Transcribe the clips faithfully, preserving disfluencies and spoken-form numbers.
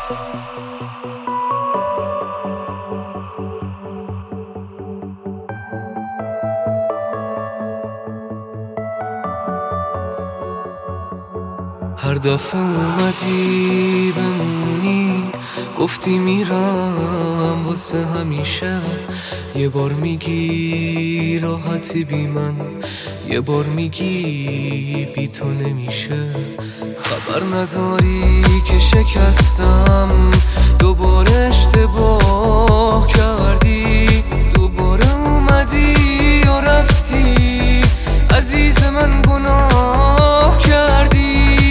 هر دفعه اومدی بمونی، گفتی میرم واسه همیشه. یه بار میگی راحتی بی من، یه بار میگی بی تو نمیشه. خبر نداری که شکستم، دوباره اشتباه کردی، دوباره اومدی و رفتی، عزیز من گناه کردی.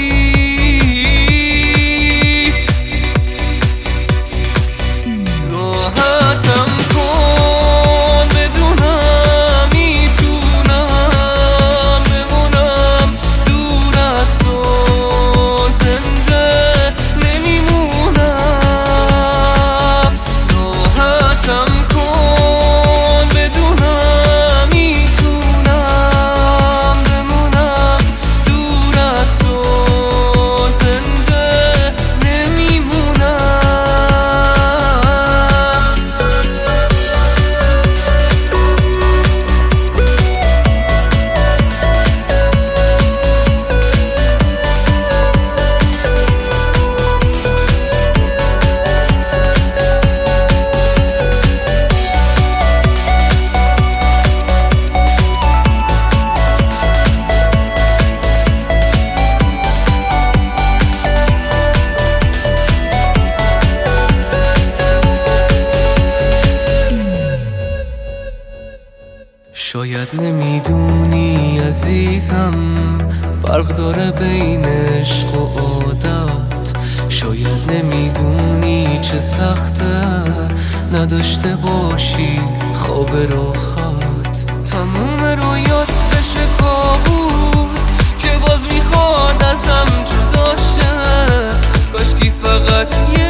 شاید نمیدونی عزیزم، فرق داره بین عشق و عادت. شاید نمیدونی چه سخته نداشته باشی خواب راحت. تموم رویات بشه کابوس که باز میخواد ازم جدا شه. کاشکی فقط یه